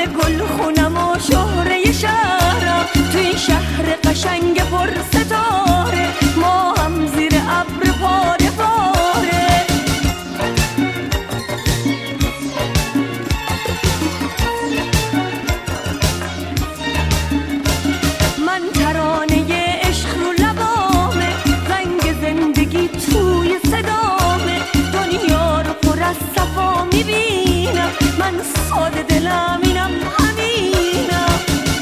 گل خونم و شهره شهرم، تو این شهر قشنگ پر ستاره، ما هم زیر ابر پاره پاره. من ترانه عشق رو لبامه، زنگ زندگی توی صدامه، دنیا رو پر از صفا میبینم، من ساده دلم اینم همینم.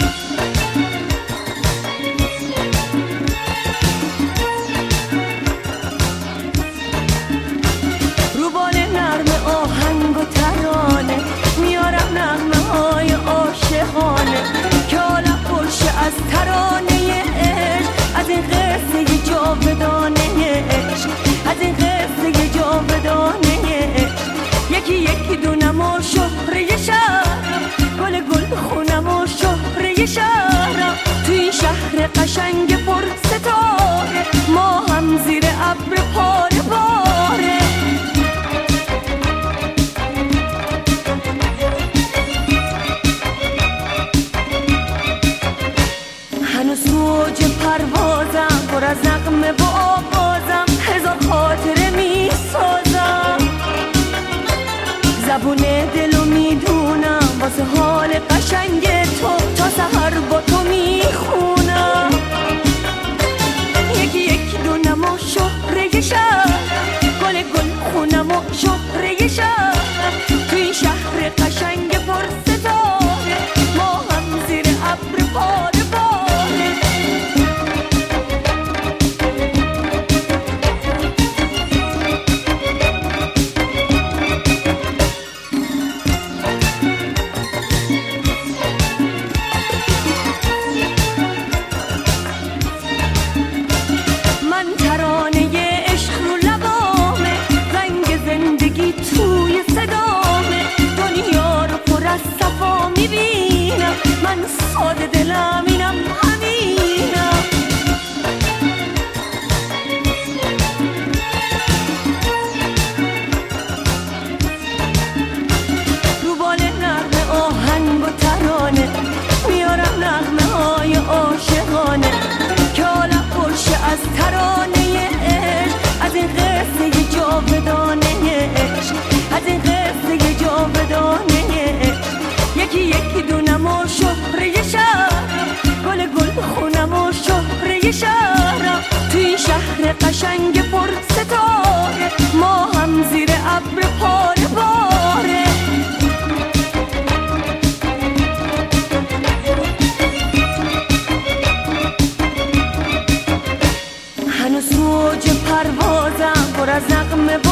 رو بال نرم آهنگ و ترانه میارم نغمه های عاشقانه، که عالم پرشه از ترانه عشق، از این قصه جاودانه عشق، از این قصه جاودانه عشق. یکی یکی دونم و شهره شهرم، گل خونم و شهره شهرم، تو این شهر قشنگ پر ستاره، ما هم زیر ابر پاره پاره. هنوز موج پروازم، پر از نغمه و آوازم، هزار خاطره میسازم، زبون دلو میدونم، واسه حال قشنگ تو تا سحر با تو میخونم. یکی یکی دونم و شهره شهرم، گل خونم و شهره شهرم، تو این شهر قشنگ پر ستاره، ما هم زیر ابر پاره پاره. من ترانه عشق رو لبامه، زنگ زندگی توی صدامه، دنیا رو پر از صفا میبینم، من ساده دلم اینم همینم. رو بال نرم آهنگ و ترانه میارم نغمه های عاشقانه، که عالم پرشه از ترانه عشق، از این قصه جاودانه عشق، از این قصه جاودانه عشق. یکی یکی دونم و شهره شهرم، گل خونم و شهره شهرم، تو این شهر قشنگ پر ستاره، ما هم زیر ابر پاره پاره. هنوز موج پروازم، پر از نغمه